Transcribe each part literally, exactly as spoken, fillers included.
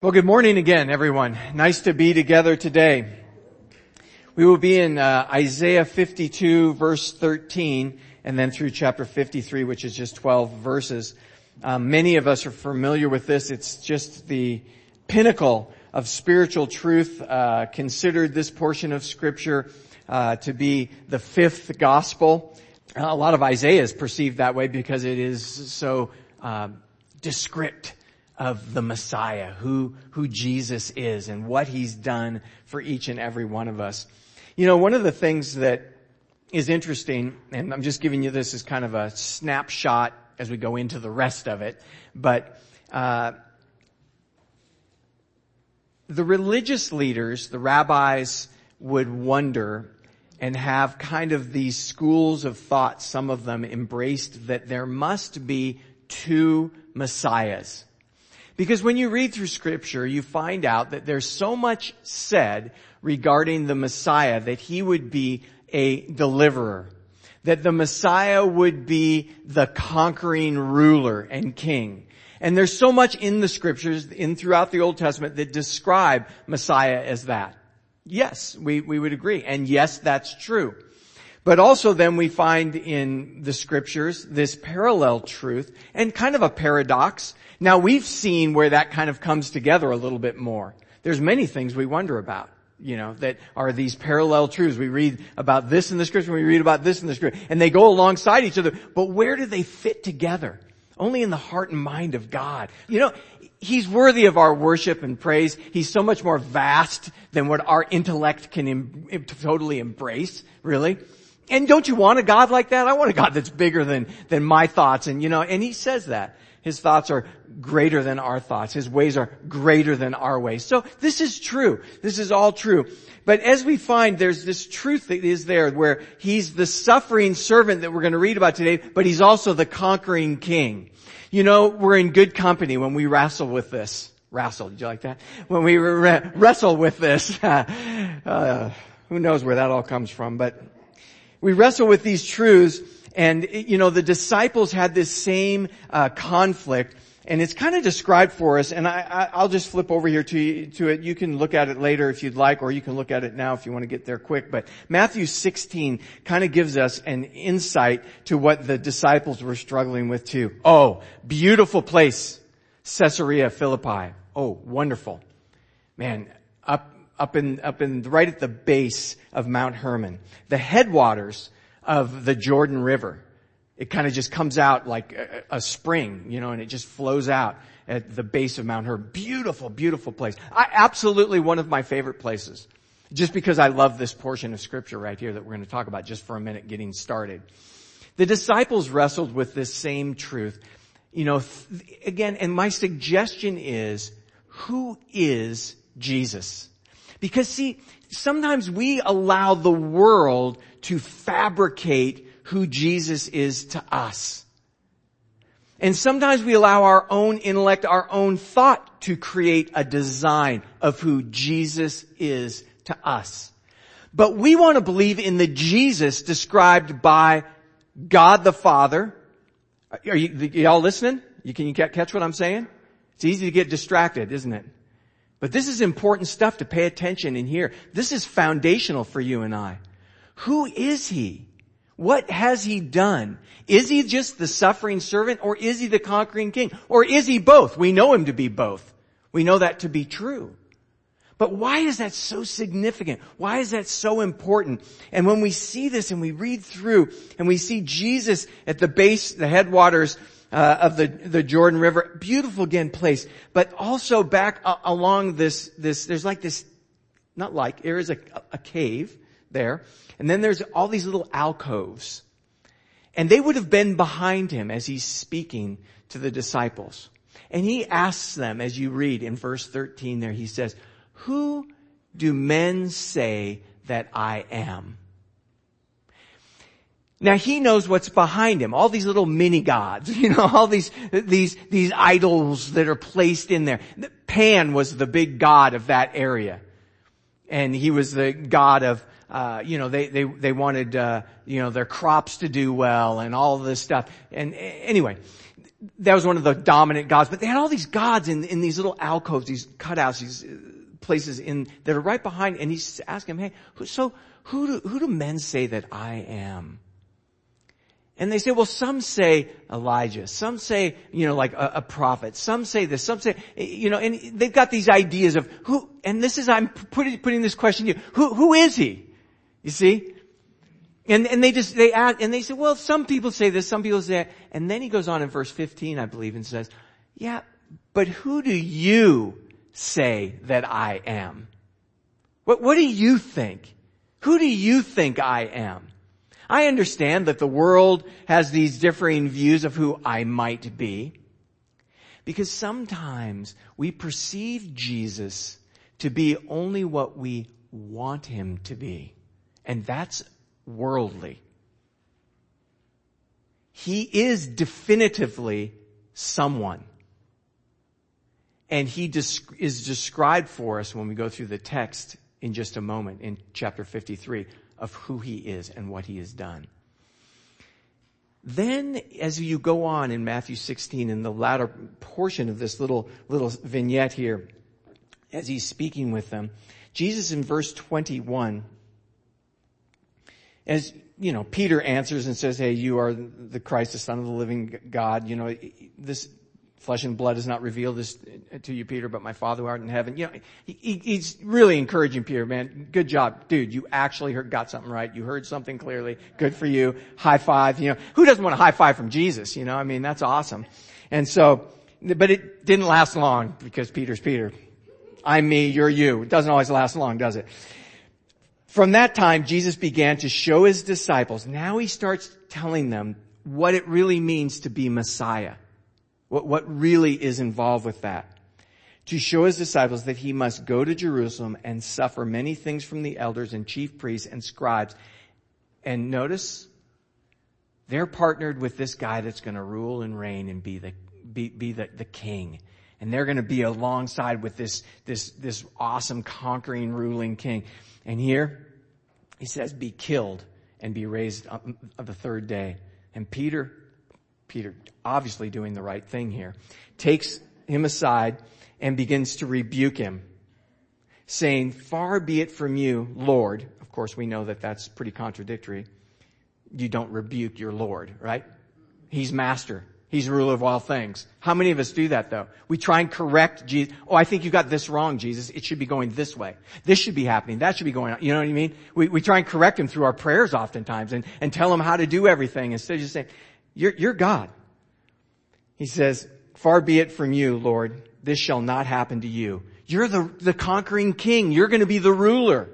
Well, good morning again, everyone. Nice to be together today. We will be in uh, Isaiah fifty-two, verse thirteen, and then through chapter fifty-three, which is just twelve verses. Um, many of us are familiar with this. It's just the pinnacle of spiritual truth, uh, considered this portion of Scripture uh, to be the fifth gospel. Uh, a lot of Isaiah is perceived that way because it is so uh, descriptive of the Messiah, who, who Jesus is and what He's done for each and every one of us. You know, one of the things that is interesting, and I'm just giving you this as kind of a snapshot as we go into the rest of it, but, uh, the religious leaders, the rabbis, would wonder and have kind of these schools of thought, some of them embraced, that there must be two Messiahs. Because when you read through Scripture, you find out that there's so much said regarding the Messiah that He would be a deliverer, that the Messiah would be the conquering ruler and king. And there's so much in the Scriptures, in throughout the Old Testament, that describe Messiah as that. Yes, we, we would agree. And yes, that's true. But also then we find in the Scriptures this parallel truth and kind of a paradox. Now we've seen where that kind of comes together a little bit more. There's many things we wonder about, you know, that are these parallel truths. We read about this in the Scripture, we read about this in the Scripture, and they go alongside each other. But where do they fit together? Only in the heart and mind of God. You know, He's worthy of our worship and praise. He's so much more vast than what our intellect can em- totally embrace, really. And don't you want a God like that? I want a God that's bigger than, than my thoughts. And you know, and He says that. His thoughts are greater than our thoughts. His ways are greater than our ways. So this is true. This is all true. But as we find, there's this truth that is there where He's the suffering servant that we're going to read about today, but He's also the conquering king. You know, we're in good company when we wrestle with this. Wrestle, did you like that? When we re- wrestle with this. uh, who knows where that all comes from, but we wrestle with these truths, and, you know, the disciples had this same uh, conflict, and it's kind of described for us, and I, I, I'll just flip over here to, to it. You can look at it later if you'd like, or you can look at it now if you want to get there quick. But Matthew sixteen kind of gives us an insight to what the disciples were struggling with too. Oh, beautiful place, Caesarea Philippi. Oh, wonderful. Man, up Up in, up in, right at the base of Mount Hermon, the headwaters of the Jordan River. It kind of just comes out like a, a spring, you know, and it just flows out at the base of Mount Hermon. Beautiful, beautiful place. I, absolutely one of my favorite places. Just because I love this portion of Scripture right here that we're going to talk about just for a minute getting started. The disciples wrestled with this same truth. You know, th- again, and my suggestion is, who is Jesus? Because see, sometimes we allow the world to fabricate who Jesus is to us. And sometimes we allow our own intellect, our own thought to create a design of who Jesus is to us. But we want to believe in the Jesus described by God the Father. Are you, y'all listening? You, can you catch what I'm saying? It's easy to get distracted, isn't it? But this is important stuff to pay attention and hear. This is foundational for you and I. Who is He? What has He done? Is He just the suffering servant, or is He the conquering king? Or is He both? We know Him to be both. We know that to be true. But why is that so significant? Why is that so important? And when we see this and we read through and we see Jesus at the base, the headwaters Uh, of the, the Jordan River, beautiful again place, but also back uh, along this, this, there's like this, not like, there is a, a cave there, and then there's all these little alcoves. And they would have been behind Him as He's speaking to the disciples. And He asks them, as you read in verse thirteen there, He says, "Who do men say that I am?" Now He knows what's behind Him. All these little mini gods, you know, all these, these, these idols that are placed in there. Pan was the big god of that area. And he was the god of, uh, you know, they, they, they wanted, uh, you know, their crops to do well and all of this stuff. And anyway, that was one of the dominant gods, but they had all these gods in, in these little alcoves, these cutouts, these places in, that are right behind, and he's asking him, hey, who, so who do, who do men say that I am? And they say, well, some say Elijah, some say, you know, like a, a prophet, some say this, some say, you know, and they've got these ideas of who, and this is, I'm putting, putting this question to you, who, who is he? You see? And, and they just, they add, and they say, well, some people say this, some people say that. And then he goes on in verse fifteen, I believe, and says, yeah, but who do you say that I am? What, what do you think? Who do you think I am? I understand that the world has these differing views of who I might be, because sometimes we perceive Jesus to be only what we want him to be. And that's worldly. He is definitively someone. And he des- is described for us when we go through the text in just a moment in chapter fifty-three of who he is and what he has done. Then as you go on in Matthew sixteen, in the latter portion of this little, little vignette here, as he's speaking with them, Jesus in verse twenty-one, as, you know, Peter answers and says, hey, you are the Christ, the Son of the living God. You know, this flesh and blood has not revealed this to you, Peter, but my Father who art in heaven. You know, he, he's really encouraging Peter, man. Good job. Dude, you actually heard, got something right. You heard something clearly. Good for you. High five. You know, who doesn't want a high five from Jesus? You know, I mean, that's awesome. And so, but it didn't last long because Peter's Peter. I'm me, you're you. It doesn't always last long, does it? From that time, Jesus began to show his disciples. Now he starts telling them what it really means to be Messiah. What, what really is involved with that. To show his disciples that he must go to Jerusalem and suffer many things from the elders and chief priests and scribes. And notice, they're partnered with this guy that's going to rule and reign and be the, be, be the, the king. And they're going to be alongside with this, this, this awesome conquering ruling king. And here, he says, be killed and be raised up of the third day. And Peter, Peter, obviously doing the right thing here, takes him aside and begins to rebuke him, saying, far be it from you, Lord. Of course, we know that that's pretty contradictory. You don't rebuke your Lord, right? He's master. He's ruler of all things. How many of us do that, though? We try and correct Jesus. Oh, I think you got this wrong, Jesus. It should be going this way. This should be happening. That should be going on. You know what I mean? We, we try and correct him through our prayers oftentimes and, and tell him how to do everything instead of just saying, you're, you're God. He says, far be it from you, Lord. This shall not happen to you. You're the, the conquering king. You're going to be the ruler.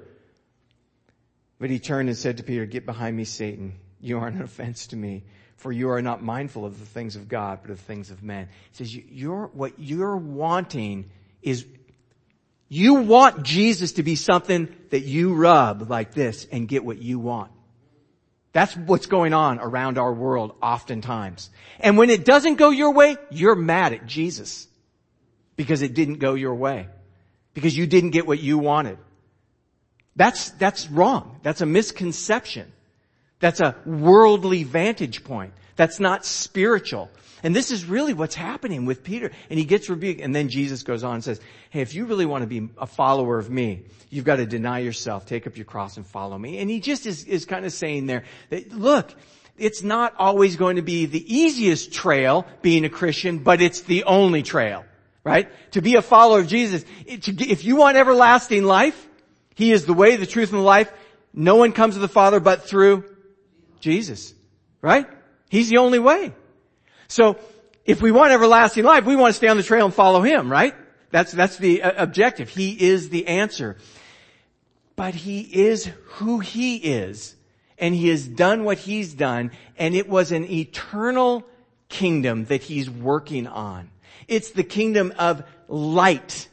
But he turned and said to Peter, get behind me, Satan. You are an offense to me. For you are not mindful of the things of God, but of the things of men. He says, you're, what you're wanting is, you want Jesus to be something that you rub like this and get what you want. That's what's going on around our world oftentimes. And when it doesn't go your way, you're mad at Jesus. Because it didn't go your way. Because you didn't get what you wanted. That's, that's wrong. That's a misconception. That's a worldly vantage point. That's not spiritual. And this is really what's happening with Peter. And he gets rebuked. And then Jesus goes on and says, hey, if you really want to be a follower of me, you've got to deny yourself, take up your cross and follow me. And he just is, is kind of saying there that, look, it's not always going to be the easiest trail being a Christian, but it's the only trail, right? To be a follower of Jesus, if you want everlasting life, he is the way, the truth, and the life. No one comes to the Father but through Jesus, right? He's the only way. So if we want everlasting life, we want to stay on the trail and follow him, right? That's, that's the uh, objective. He is the answer. But he is who he is. And he has done what he's done. And it was an eternal kingdom that he's working on. It's the kingdom of light.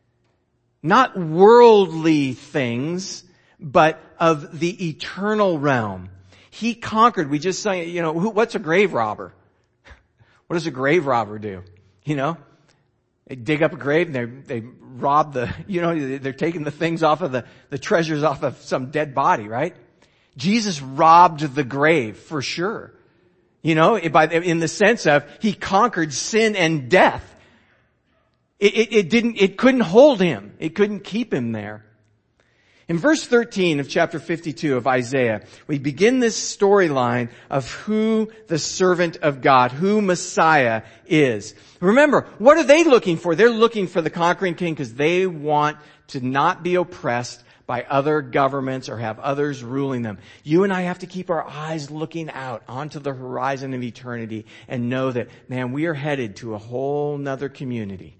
Not worldly things, but of the eternal realm. He conquered. We just sang, you know, who, what's a grave robber? What does a grave robber do? You know, they dig up a grave and they, they rob the, you know, they're taking the things off of the, the treasures off of some dead body, right? Jesus robbed the grave for sure. You know, in the sense of he conquered sin and death. It, it, it didn't, it couldn't hold him. It couldn't keep him there. In verse thirteen of chapter fifty-two of Isaiah, we begin this storyline of who the servant of God, who Messiah is. Remember, what are they looking for? They're looking for the conquering king because they want to not be oppressed by other governments or have others ruling them. You and I have to keep our eyes looking out onto the horizon of eternity and know that, man, we are headed to a whole nother community.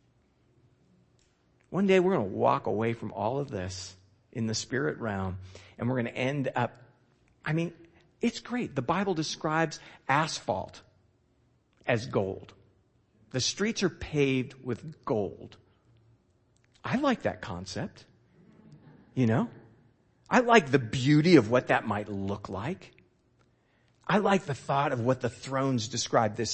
One day we're going to walk away from all of this in the spirit realm, and we're going to end up, I mean, it's great. The Bible describes asphalt as gold. The streets are paved with gold. I like that concept. You know? I like the beauty of what that might look like. I like the thought of what the thrones describe, this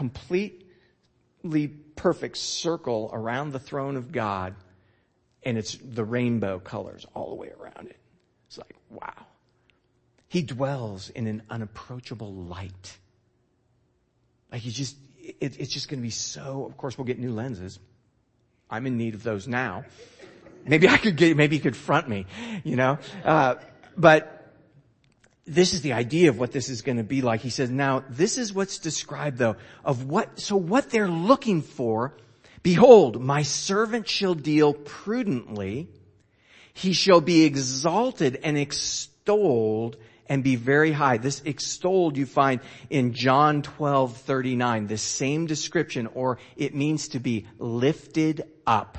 completely perfect circle around the throne of God. And it's the rainbow colors all the way around it. It's like, wow. He dwells in an unapproachable light. Like he's just, it, it's just going to be so, of course we'll get new lenses. I'm in need of those now. Maybe I could get, maybe he could front me, you know. Uh, but this is the idea of what this is going to be like. He says, now this is what's described though of what, so what they're looking for. Behold, my servant shall deal prudently. He shall be exalted and extolled and be very high. This extolled you find in John twelve thirty-nine, the same description, or it means to be lifted up.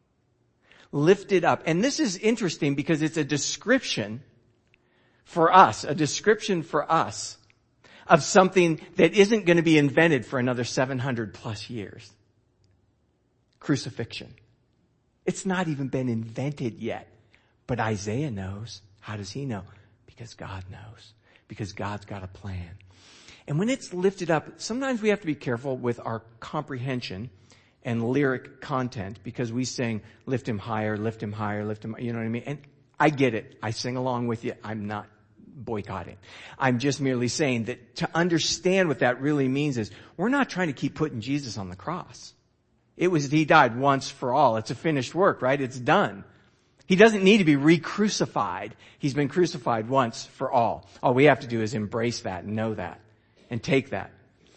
Lifted up. And this is interesting because it's a description for us, a description for us of something that isn't going to be invented for another seven hundred plus years. Crucifixion. It's not even been invented yet. But Isaiah knows. How does he know? Because God knows. Because God's got a plan. And when it's lifted up, sometimes we have to be careful with our comprehension and lyric content because we sing, lift him higher, lift him higher, lift him, you know what I mean? And I get it. I sing along with you. I'm not boycotting. I'm just merely saying that to understand what that really means is we're not trying to keep putting Jesus on the cross. It was, he died once for all. It's a finished work, right? It's done. He doesn't need to be re-crucified. He's been crucified once for all. All we have to do is embrace that and know that and take that.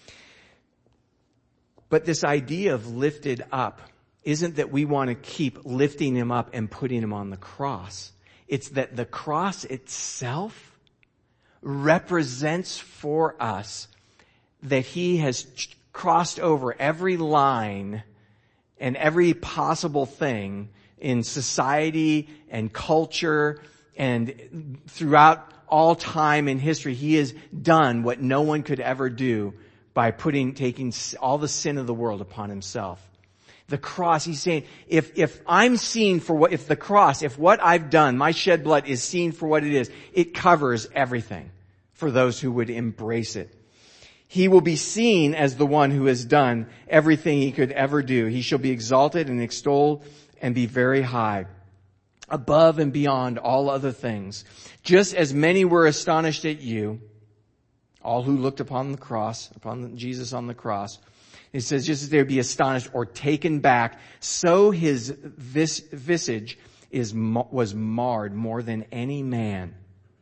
But this idea of lifted up isn't that we want to keep lifting him up and putting him on the cross. It's that the cross itself represents for us that he has crossed over every line and every possible thing in society and culture and throughout all time in history. He has done what no one could ever do by putting, taking all the sin of the world upon himself. The cross, he's saying, if, if I'm seen for what, if the cross, if what I've done, my shed blood is seen for what it is, it covers everything for those who would embrace it. He will be seen as the one who has done everything he could ever do. He shall be exalted and extolled and be very high, above and beyond all other things. Just as many were astonished at you, all who looked upon the cross, upon Jesus on the cross, it says just as they would be astonished or taken back, so his vis- visage is was marred more than any man,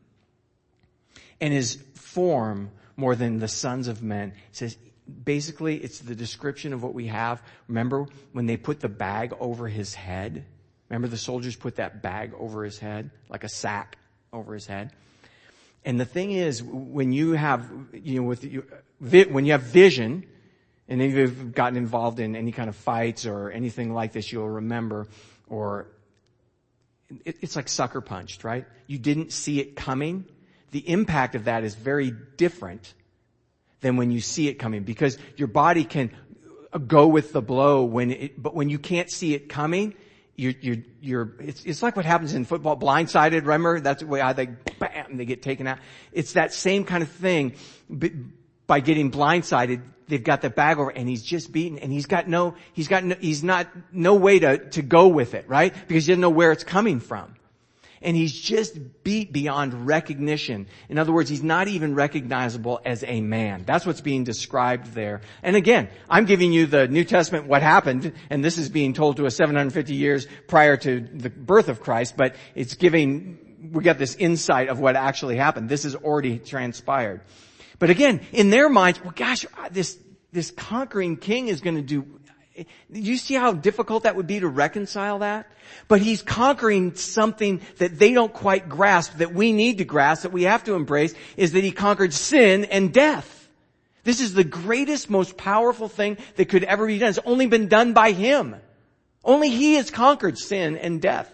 and his form more than the sons of men. It says, basically, it's the description of what we have. Remember when they put the bag over his head? Remember the soldiers put that bag over his head, like a sack over his head? And the thing is, when you have, you know, with you, when you have vision, and if you've gotten involved in any kind of fights or anything like this, you'll remember, or it, it's like sucker punched, right? You didn't see it coming. The impact of that is very different than when you see it coming, because your body can go with the blow when it, but when you can't see it coming, you're, you're, you're, it's, it's like what happens in football, blindsided, remember? That's the way I, they, bam, they get taken out. It's that same kind of thing. By getting blindsided, they've got the bag over and he's just beaten and he's got no, he's got no, he's not, no way to, to go with it, right? Because he doesn't know where it's coming from. And he's just beat beyond recognition. In other words, he's not even recognizable as a man. That's what's being described there. And again, I'm giving you the New Testament, what happened, and this is being told to us seven hundred fifty years prior to the birth of Christ, but it's giving, we got this insight of what actually happened. This has already transpired. But again, in their minds, well gosh, this, this conquering king is going to do, do you see how difficult that would be to reconcile that? But he's conquering something that they don't quite grasp, that we need to grasp, that we have to embrace, is that he conquered sin and death. This is the greatest, most powerful thing that could ever be done. It's only been done by him. Only he has conquered sin and death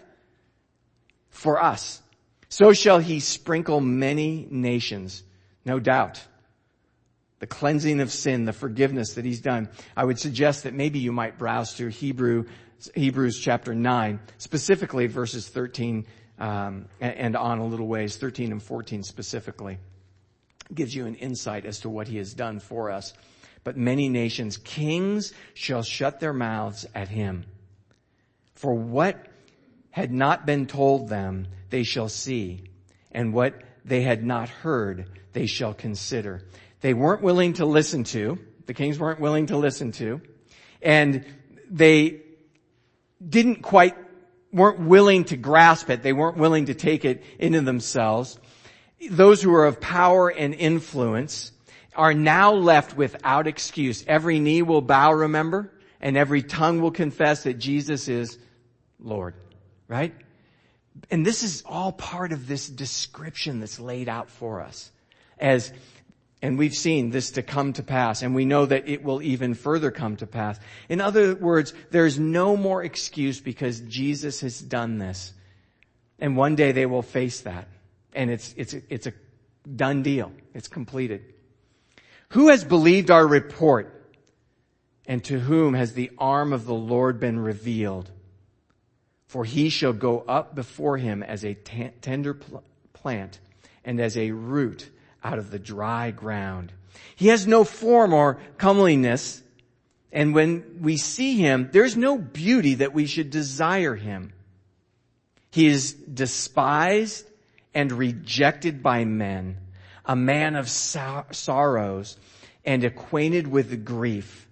for us. So shall he sprinkle many nations, no doubt. The cleansing of sin, the forgiveness that he's done. I would suggest that maybe you might browse through Hebrew, Hebrews chapter nine, specifically verses thirteen um, and on a little ways, thirteen and fourteen specifically. Gives you an insight as to what he has done for us. But many nations, kings shall shut their mouths at him. For what had not been told them, they shall see, and what they had not heard, they shall consider. They weren't willing to listen to, the kings weren't willing to listen to, and they didn't quite, weren't willing to grasp it. They weren't willing to take it into themselves. Those who are of power and influence are now left without excuse. Every knee will bow, remember, and every tongue will confess that Jesus is Lord, right? And this is all part of this description that's laid out for us as, and we've seen this to come to pass, and we know that it will even further come to pass. In other words, there's no more excuse because Jesus has done this. And one day they will face that. And it's, it's, it's a done deal. It's completed. Who has believed our report? And to whom has the arm of the Lord been revealed? For he shall go up before him as a t- tender pl- plant and as a root out of the dry ground. He has no form or comeliness, and when we see him, there's no beauty that we should desire him. He is despised and rejected by men, a man of sor- sorrows and acquainted with grief.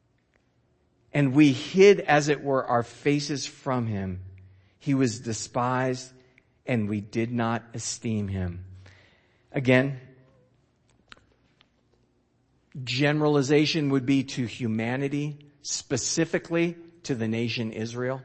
And we hid, as it were, our faces from him. He was despised, and we did not esteem him. Again, generalization would be to humanity, specifically to the nation Israel.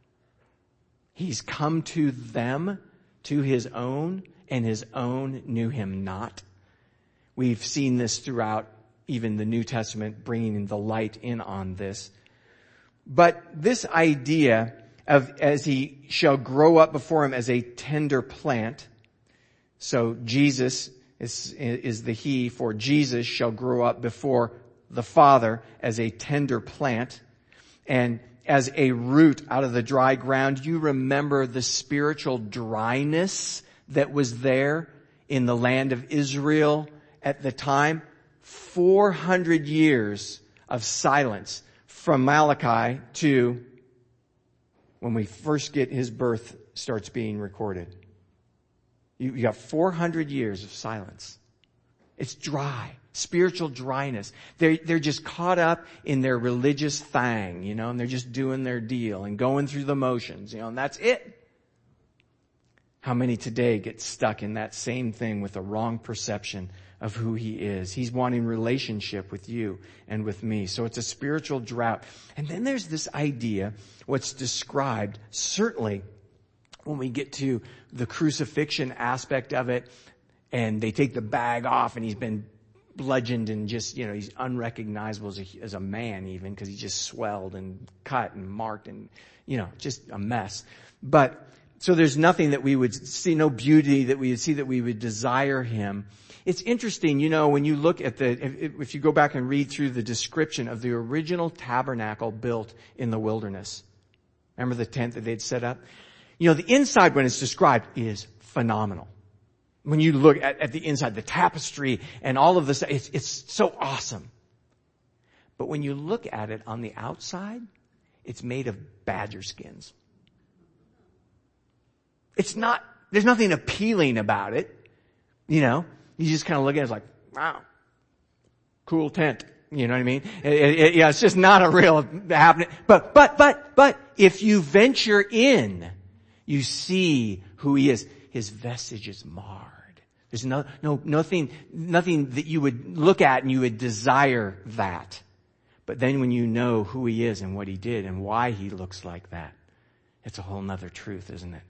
He's come to them, to his own, and his own knew him not. We've seen this throughout even the New Testament, bringing the light in on this. But this idea of as he shall grow up before him as a tender plant, so Jesus is, is the he, for Jesus shall grow up before the Father as a tender plant and as a root out of the dry ground. You remember the spiritual dryness that was there in the land of Israel at the time? four hundred years of silence from Malachi to when we first get his birth starts being recorded. You, you got four hundred years of silence. It's dry, spiritual dryness. They're, they're just caught up in their religious thing, you know, and they're just doing their deal and going through the motions, you know, and that's it. How many today get stuck in that same thing with a wrong perception of who he is? He's wanting relationship with you and with me. So it's a spiritual drought. And then there's this idea, what's described, certainly when we get to the crucifixion aspect of it, and they take the bag off and he's been bludgeoned and just, you know, he's unrecognizable as a, as a man even because he's just swelled and cut and marked and, you know, just a mess. But so there's nothing that we would see, no beauty that we would see that we would desire him. It's interesting, you know, when you look at the, if, if you go back and read through the description of the original tabernacle built in the wilderness. Remember the tent that they'd set up? You know, the inside when it's described is phenomenal. When you look at, at the inside, the tapestry and all of this, it's, it's so awesome. But when you look at it on the outside, it's made of badger skins. It's not, There's nothing appealing about it. You know, you just kind of look at it, it's like, wow, cool tent. You know what I mean? It, it, yeah, it's just not a real happening. But, but, but, but, if you venture in, you see who he is. His vestige is marred. There's no, no, nothing, nothing that you would look at and you would desire that. But then when you know who he is and what he did and why he looks like that, it's a whole nother truth, isn't it?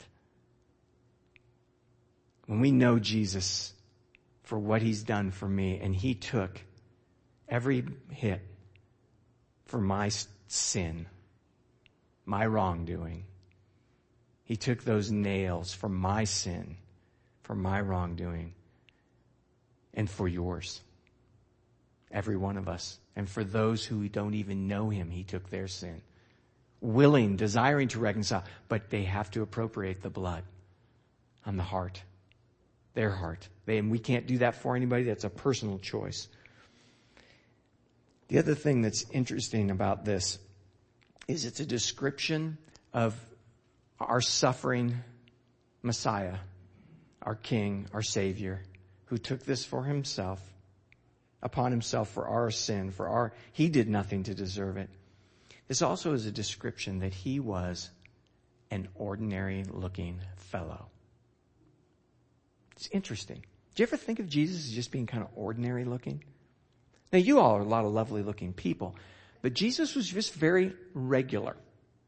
When we know Jesus for what he's done for me, and he took every hit for my sin, my wrongdoing. He took those nails for my sin, for my wrongdoing, and for yours. Every one of us. And for those who don't even know him, he took their sin. Willing, desiring to reconcile, but they have to appropriate the blood on the heart. Their heart. They, and we can't do that for anybody. That's a personal choice. The other thing that's interesting about this is it's a description of our suffering Messiah, our King, our Savior, who took this for himself, upon himself for our sin, for our, he did nothing to deserve it. This also is a description that he was an ordinary looking fellow. It's interesting. Do you ever think of Jesus as just being kind of ordinary looking? Now, you all are a lot of lovely looking people, but Jesus was just very regular.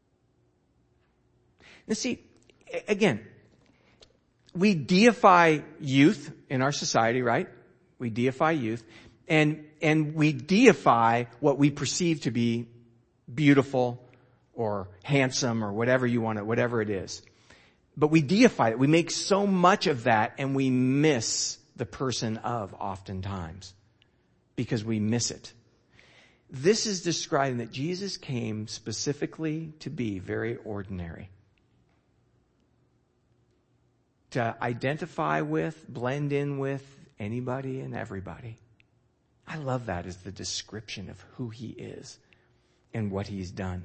Now see, again, we deify youth in our society, right? We deify youth, and, and we deify what we perceive to be beautiful or handsome or whatever you want to, whatever it is. But we deify it. We make so much of that and we miss the person of oftentimes because we miss it. This is describing that Jesus came specifically to be very ordinary. To identify with, blend in with anybody and everybody. I love that as the description of who he is and what he's done.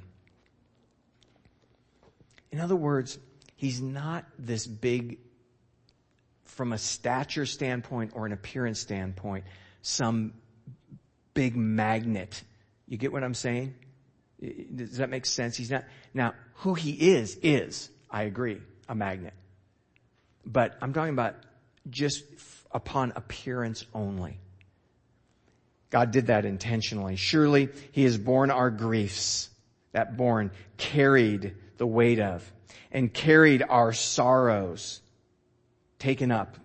In other words, he's not this big, from a stature standpoint or an appearance standpoint, some big magnet. You get what I'm saying? Does that make sense? He's not. Now, who he is, is, I agree, a magnet. But I'm talking about just upon appearance only. God did that intentionally. Surely he has borne our griefs. That borne, carried the weight of, and carried our sorrows, taken up.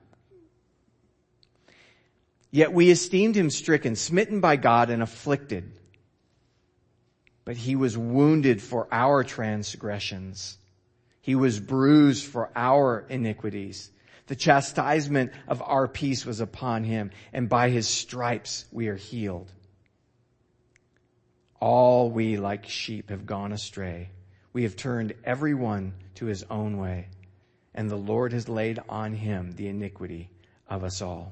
Yet we esteemed him stricken, smitten by God, and afflicted. But he was wounded for our transgressions. He was bruised for our iniquities. The chastisement of our peace was upon him, and by his stripes we are healed. All we like sheep have gone astray. We have turned every one to his own way, and the Lord has laid on him the iniquity of us all.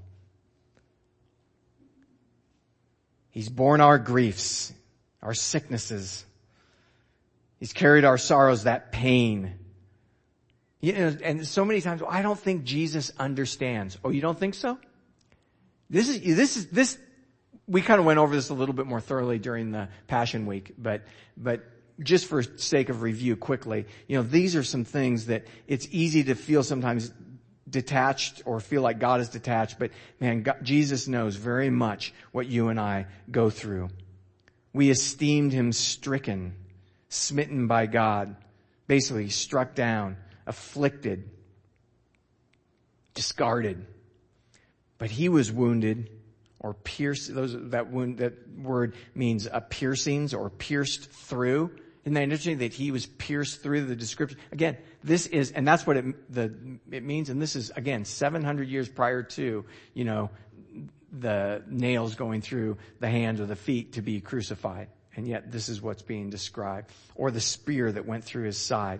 He's borne our griefs, our sicknesses. He's carried our sorrows, that pain. You know, and so many times, well, I don't think Jesus understands. Oh, you don't think so? This is, this is, this, we kind of went over this a little bit more thoroughly during the Passion Week, but, but just for sake of review quickly, you know, these are some things that it's easy to feel sometimes detached or feel like God is detached, but man, God, Jesus knows very much what you and I go through. We esteemed him stricken, smitten by God, basically struck down, afflicted, discarded. But he was wounded or pierced. Those, that wound, that word means a piercings or pierced through. Isn't that interesting that he was pierced through? The description? Again, this is, and that's what it, the, it means. And this is, again, seven hundred years prior to, you know, the nails going through the hands or the feet to be crucified. And yet this is what's being described. Or the spear that went through his side.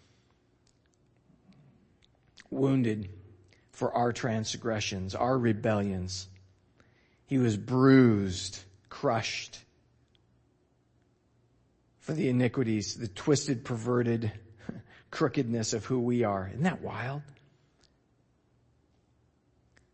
Wounded for our transgressions, our rebellions. He was bruised, crushed for the iniquities, the twisted, perverted crookedness of who we are. Isn't that wild?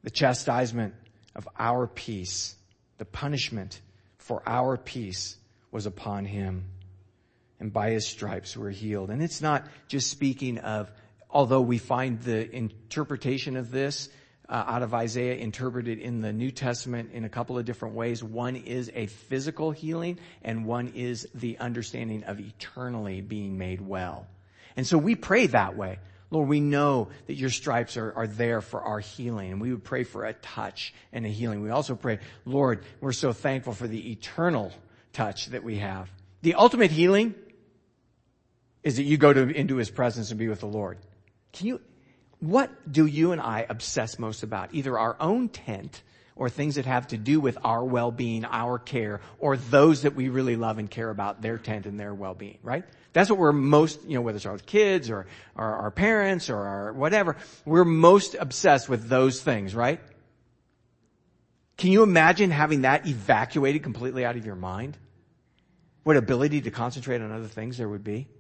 The chastisement of our peace, the punishment for our peace was upon him. And by his stripes we're healed. And it's not just speaking of, although we find the interpretation of this uh, out of Isaiah interpreted in the New Testament in a couple of different ways. One is a physical healing, and one is the understanding of eternally being made well. And so we pray that way. Lord, we know that your stripes are, are there for our healing, and we would pray for a touch and a healing. We also pray, Lord, we're so thankful for the eternal touch that we have. The ultimate healing is that you go to, into his presence and be with the Lord. Can you, what do you and I obsess most about? Either our own tent or things that have to do with our well-being, our care, or those that we really love and care about, their tent and their well-being, right? That's what we're most, you know, whether it's our kids or, or our parents or our whatever, we're most obsessed with those things, right? Can you imagine having that evacuated completely out of your mind? What ability to concentrate on other things there would be?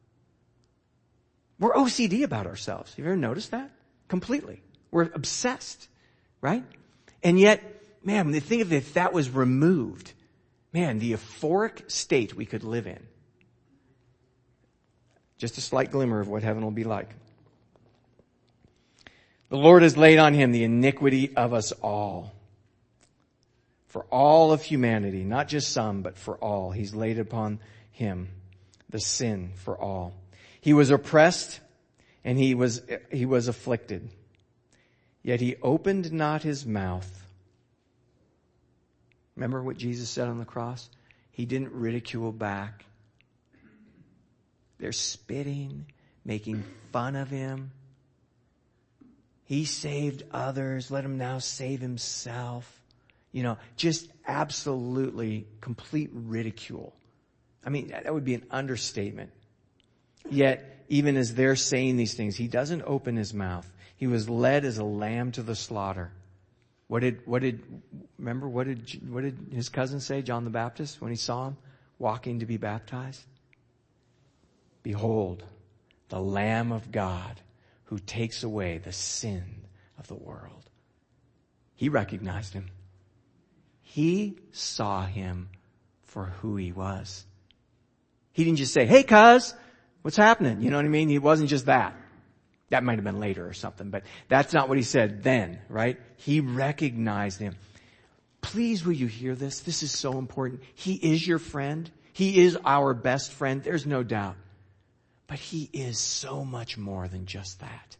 We're O C D about ourselves. Have you ever noticed that? Completely. We're obsessed, right? And yet, man, when you think of it, if that was removed, man, the euphoric state we could live in. Just a slight glimmer of what heaven will be like. The Lord has laid on him the iniquity of us all. For all of humanity, not just some, but for all. He's laid upon him the sin for all. He was oppressed and he was, he was afflicted. Yet he opened not his mouth. Remember what Jesus said on the cross? He didn't ridicule back. They're spitting, making fun of him. He saved others. Let him now save himself. You know, just absolutely complete ridicule. I mean, that would be an understatement. Yet, even as they're saying these things, he doesn't open his mouth. He was led as a lamb to the slaughter. What did, what did, remember, what did, what did his cousin say, John the Baptist, when he saw him walking to be baptized? Behold, the Lamb of God who takes away the sin of the world. He recognized him. He saw him for who he was. He didn't just say, hey, cuz, what's happening? You know what I mean? He wasn't just that. That might have been later or something, but that's not what he said then, right? He recognized him. Please, will you hear this? This is so important. He is your friend. He is our best friend. There's no doubt. But he is so much more than just that.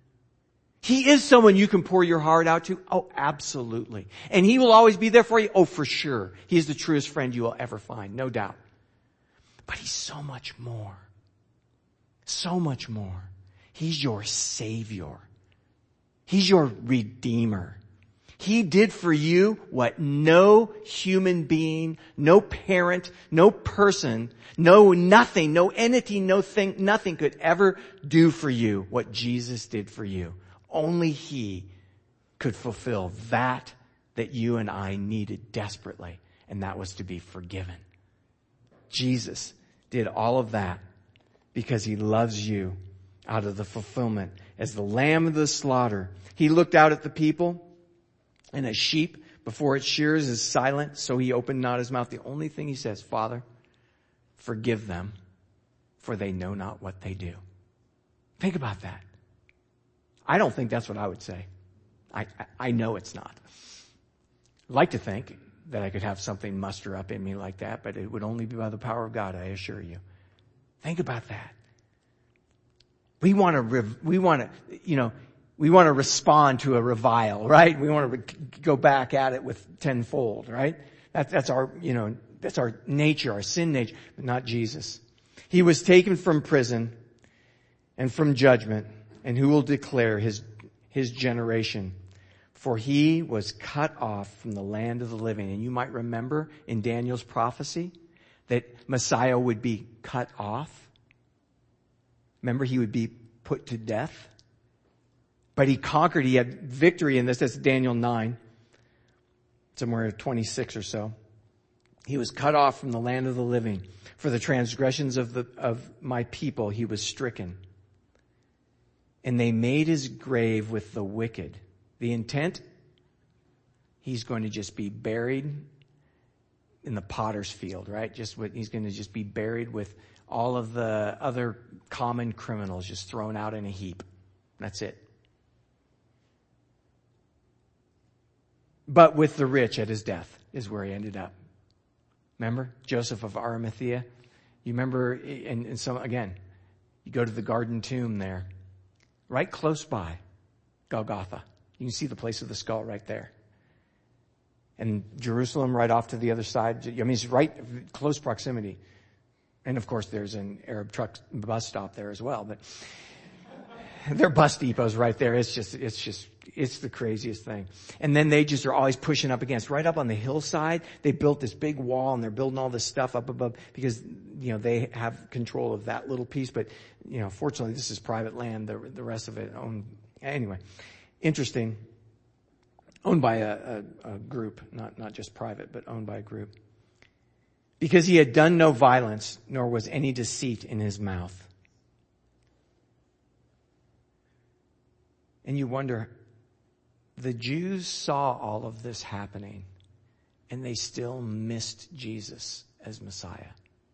He is someone you can pour your heart out to. Oh, absolutely. And he will always be there for you. Oh, for sure. He is the truest friend you will ever find. No doubt. But he's so much more. So much more. He's your Savior. He's your Redeemer. He did for you what no human being, no parent, no person, no nothing, no entity, no thing, nothing could ever do for you what Jesus did for you. Only he could fulfill that that you and I needed desperately, and that was to be forgiven. Jesus did all of that because he loves you out of the fulfillment. As the lamb of the slaughter, he looked out at the people, and a sheep before its shears is silent, so he opened not his mouth. The only thing he says, Father, forgive them, for they know not what they do. Think about that. I don't think that's what I would say. I, I, I know it's not. I'd like to think that I could have something muster up in me like that, but it would only be by the power of God, I assure you. Think about that. We want to, we want to, you know, we want to respond to a revile, right? We want to re- go back at it with tenfold, right? That, that's our, you know, that's our nature, our sin nature, but not Jesus. He was taken from prison and from judgment, and who will declare his, his generation? For he was cut off from the land of the living. And you might remember in Daniel's prophecy that Messiah would be cut off. Remember, he would be put to death. But he conquered, he had victory in this. That's Daniel nine, somewhere twenty-six or so. He was cut off from the land of the living. For the transgressions of the of my people he was stricken. And they made his grave with the wicked The intent, he's going to just be buried in the potter's field, right? Just what he's going to just be buried with all of the other common criminals, just thrown out in a heap. That's it. But with the rich at his death is where he ended up. Remember Joseph of Arimathea? You remember, and, and so again, you go to the garden tomb there, right close by Golgotha. You can see the place of the skull right there. And Jerusalem right off to the other side. I mean, it's right close proximity. And of course, there's an Arab truck bus stop there as well. But their bus depot's right there. It's just, it's just, it's the craziest thing. And then they just are always pushing up against, right up on the hillside. They built this big wall and they're building all this stuff up above because, you know, they have control of that little piece. But, you know, fortunately, this is private land. The, the rest of it owned. Anyway, interesting. Owned by a, a, a group, not, not just private, but owned by a group. Because he had done no violence, nor was any deceit in his mouth. And you wonder, the Jews saw all of this happening, and they still missed Jesus as Messiah.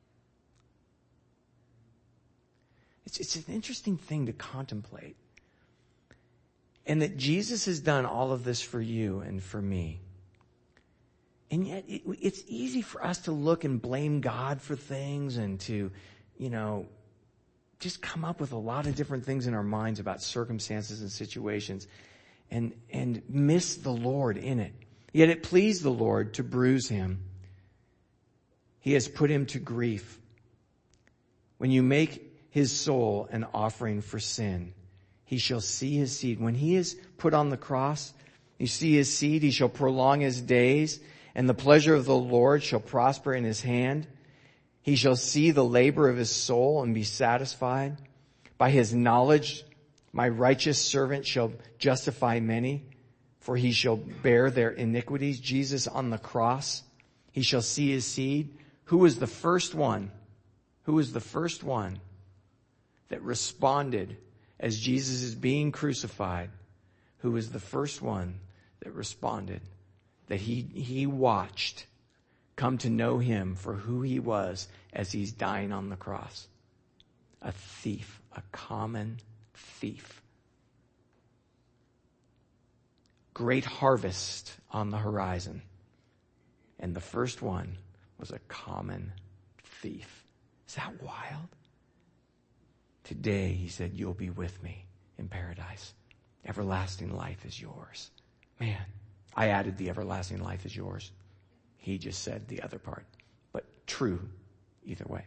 It's, it's an interesting thing to contemplate. And that Jesus has done all of this for you and for me. And yet it, it's easy for us to look and blame God for things and to, you know, just come up with a lot of different things in our minds about circumstances and situations and, and miss the Lord in it. Yet it pleased the Lord to bruise him. He has put him to grief. When you make his soul an offering for sin, he shall see his seed. When he is put on the cross, you see his seed, he shall prolong his days, and the pleasure of the Lord shall prosper in his hand. He shall see the labor of his soul and be satisfied. By his knowledge, my righteous servant shall justify many, for he shall bear their iniquities. Jesus on the cross, he shall see his seed. Who was the first one? Who was the first one that responded as Jesus is being crucified? Who was the first one that responded? That he, he watched come to know him for who he was as he's dying on the cross. A thief, a common thief. Great harvest on the horizon. And the first one was a common thief. Is that wild? Today, he said, you'll be with me in paradise. Everlasting life is yours. Man, I added the everlasting life is yours. He just said the other part. But true either way.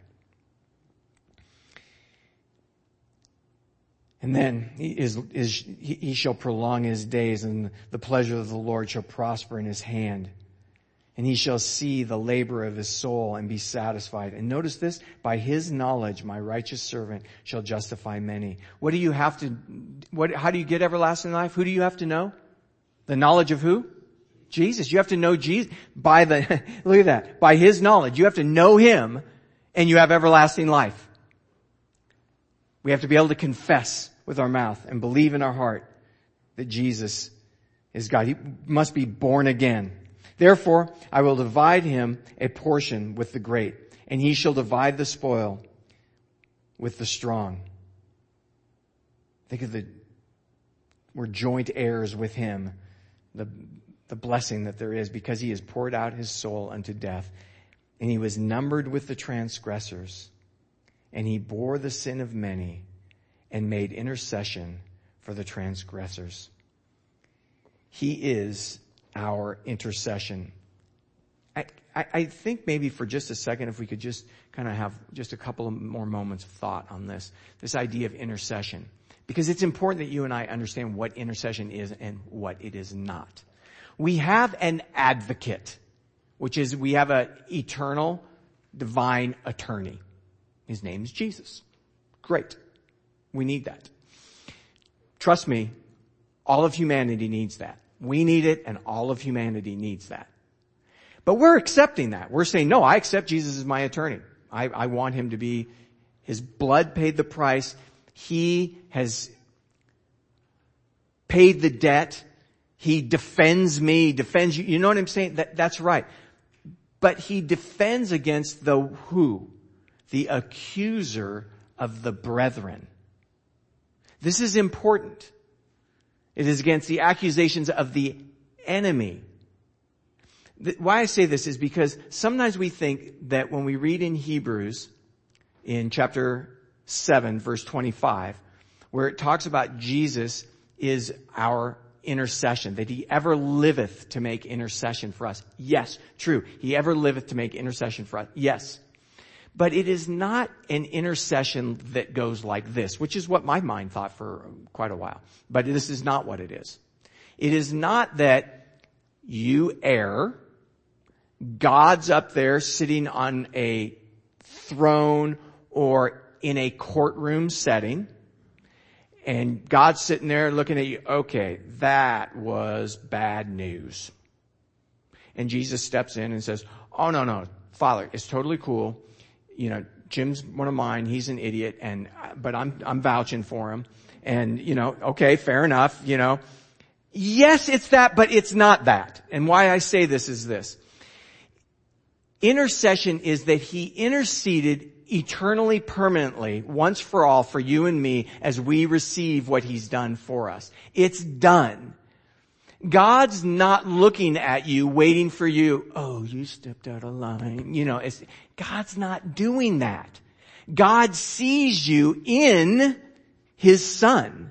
And then he, is, is, he, he shall prolong his days, and the pleasure of the Lord shall prosper in his hand. And he shall see the labor of his soul and be satisfied. And notice this, by his knowledge, my righteous servant shall justify many. What do you have to, what, how do you get everlasting life? Who do you have to know? The knowledge of who? Jesus. You have to know Jesus by the, look at that, by his knowledge. You have to know him and you have everlasting life. We have to be able to confess with our mouth and believe in our heart that Jesus is God. He must be born again. Therefore, I will divide him a portion with the great, and he shall divide the spoil with the strong. Think of the, we're joint heirs with him, the, the blessing that there is because he has poured out his soul unto death, and he was numbered with the transgressors, and he bore the sin of many and made intercession for the transgressors. He is our intercession. I, I, I think maybe for just a second, if we could just kind of have just a couple of more moments of thought on this, this idea of intercession. Because it's important that you and I understand what intercession is and what it is not. We have an advocate, which is we have an eternal divine attorney. His name is Jesus. Great. We need that. Trust me, all of humanity needs that. We need it, and all of humanity needs that. But we're accepting that. We're saying, no, I accept Jesus as my attorney. I, I want him to be, his blood paid the price. He has paid the debt He defends me, defends you. You know what I'm saying? That, that's right. But he defends against the who? The accuser of the brethren. This is important. It is against the accusations of the enemy. Why I say this is because sometimes we think that when we read in Hebrews, in chapter seven, verse twenty-five, where it talks about Jesus is our intercession, that he ever liveth to make intercession for us. Yes, true. He ever liveth to make intercession for us. Yes. But it is not an intercession that goes like this, which is what my mind thought for quite a while. But this is not what it is. It is not that you err, God's up there sitting on a throne or in a courtroom setting, and God's sitting there looking at you, okay, that was bad news. And Jesus steps in and says, oh, no, no, Father, it's totally cool. You know, Jim's one of mine. He's an idiot, and but I'm I'm vouching for him. And, you know, okay, fair enough, you know. Yes, it's that, but it's not that. And why I say this is this. Intercession is that he interceded eternally, permanently, once for all, for you and me as we receive what he's done for us. It's done. God's not looking at you, waiting for you. Oh, you stepped out of line. You know, it's, God's not doing that. God sees you in his Son.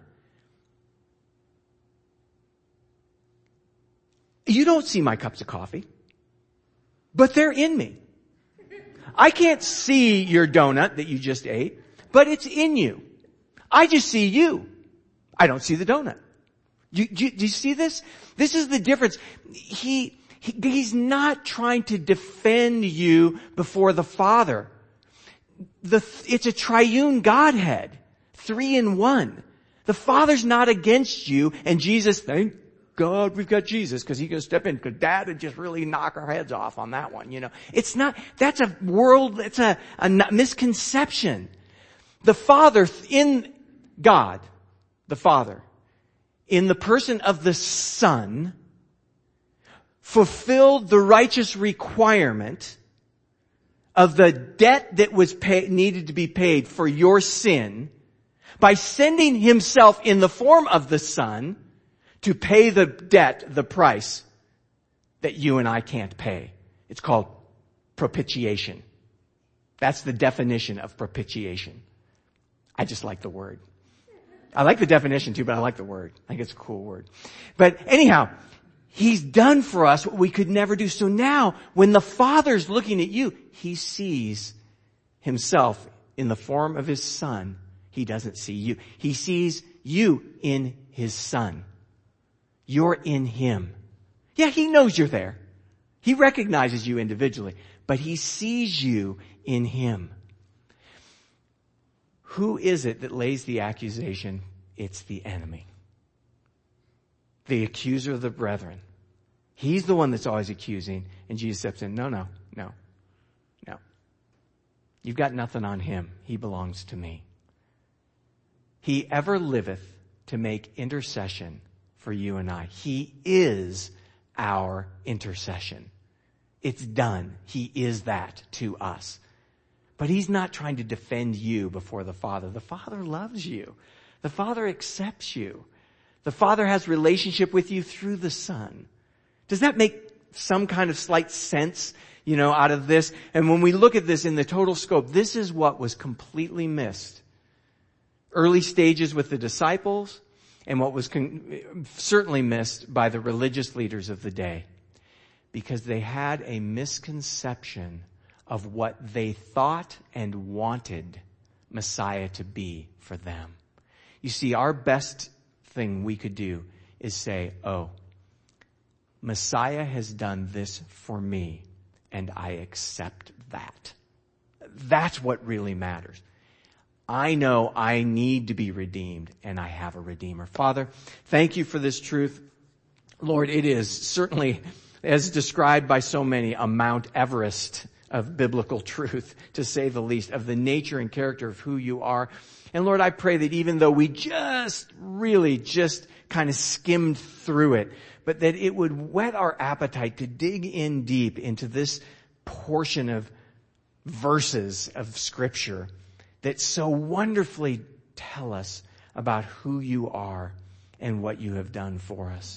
You don't see my cups of coffee, but they're in me. I can't see your donut that you just ate, but it's in you. I just see you. I don't see the donut. Do, do, do you see this? This is the difference. He, he, he's not trying to defend you before the Father. The, it's a triune Godhead. Three in one. The Father's not against you, and Jesus, thank God we've got Jesus, because he can step in, because Dad would just really knock our heads off on that one, you know. It's not, that's a world, it's a, a misconception. The Father in God, the Father, in the person of the Son, fulfilled the righteous requirement of the debt that was pay, needed to be paid for your sin by sending himself in the form of the Son to pay the debt, the price that you and I can't pay. It's called propitiation. That's the definition of propitiation. I just like the word. I like the definition too, but I like the word. I think it's a cool word. But anyhow, he's done for us what we could never do. So now, when the Father's looking at you, he sees himself in the form of his Son. He doesn't see you. He sees you in his Son. You're in him. Yeah, he knows you're there. He recognizes you individually, but he sees you in him. Who is it that lays the accusation? It's the enemy. The accuser of the brethren. He's the one that's always accusing, and Jesus steps in. No, no, no, no. You've got nothing on him. He belongs to me. He ever liveth to make intercession for you and I. He is our intercession. It's done. He is that to us. But he's not trying to defend you before the Father. The Father loves you. The Father accepts you. The Father has relationship with you through the Son. Does that make some kind of slight sense, you know, out of this? And when we look at this in the total scope, this is what was completely missed. Early stages with the disciples, and what was con- certainly missed by the religious leaders of the day, because they had a misconception of what they thought and wanted Messiah to be for them. You see, our best thing we could do is say, oh, Messiah has done this for me, and I accept that. That's what really matters. I know I need to be redeemed, and I have a Redeemer. Father, thank you for this truth. Lord, it is certainly, as described by so many, a Mount Everest of biblical truth, to say the least, of the nature and character of who you are. And Lord, I pray that even though we just really just kind of skimmed through it, but that it would whet our appetite to dig in deep into this portion of verses of Scripture that so wonderfully tell us about who you are and what you have done for us.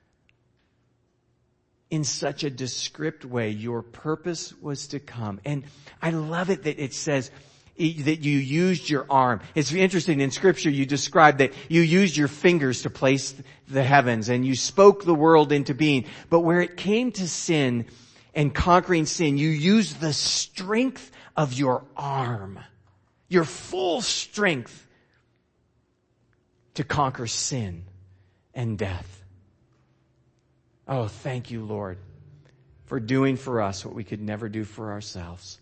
In such a descript way, your purpose was to come. And I love it that it says that you used your arm. It's interesting in Scripture you describe that you used your fingers to place the heavens and you spoke the world into being. But where it came to sin and conquering sin, you used the strength of your arm, your full strength to conquer sin and death. Oh, thank you, Lord, for doing for us what we could never do for ourselves.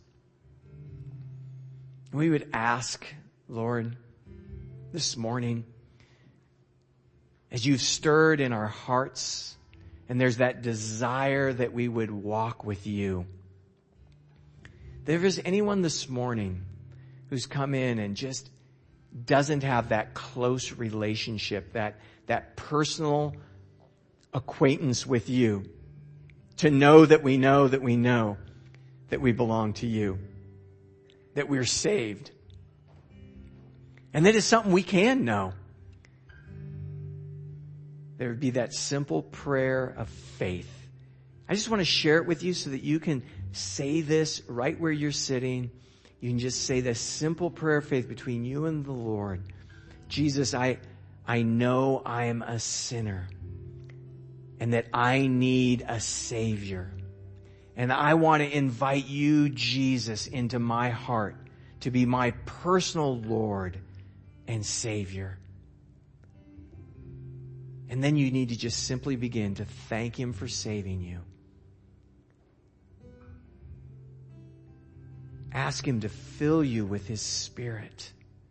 We would ask, Lord, this morning, as you've stirred in our hearts, and there's that desire that we would walk with you. If there is anyone this morning who's come in and just doesn't have that close relationship, that, that personal acquaintance with you, to know that we know that we know that we belong to you, that we're saved, and that is something we can know. There would be that simple prayer of faith. I just want to share it with you so that you can say this right where you're sitting. You can just say this simple prayer of faith between you and the Lord. Jesus, I, I know I am a sinner and that I need a Savior. And I want to invite you, Jesus, into my heart to be my personal Lord and Savior. And then you need to just simply begin to thank Him for saving you. Ask Him to fill you with His Spirit.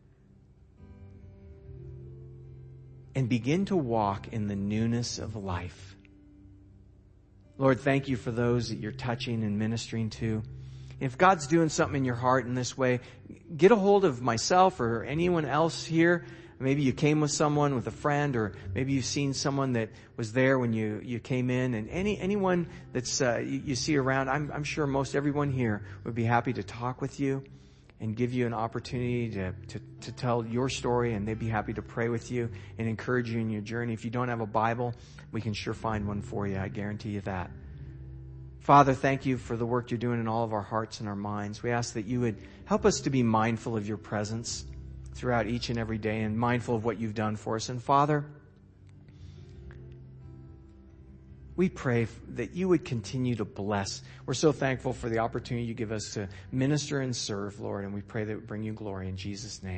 And begin to walk in the newness of life. Lord, thank you for those that you're touching and ministering to. If God's doing something in your heart in this way, get a hold of myself or anyone else here. Maybe you came with someone, with a friend, or maybe you've seen someone that was there when you, you came in. And any anyone that's uh, you, you see around, I'm, I'm sure most everyone here would be happy to talk with you and give you an opportunity to, to, to tell your story, and they'd be happy to pray with you and encourage you in your journey. If you don't have a Bible, we can sure find one for you. I guarantee you that. Father, thank you for the work you're doing in all of our hearts and our minds. We ask that you would help us to be mindful of your presence throughout each and every day and mindful of what you've done for us. And Father, we pray that you would continue to bless. We're so thankful for the opportunity you give us to minister and serve, Lord, and we pray that it would bring you glory in Jesus' name.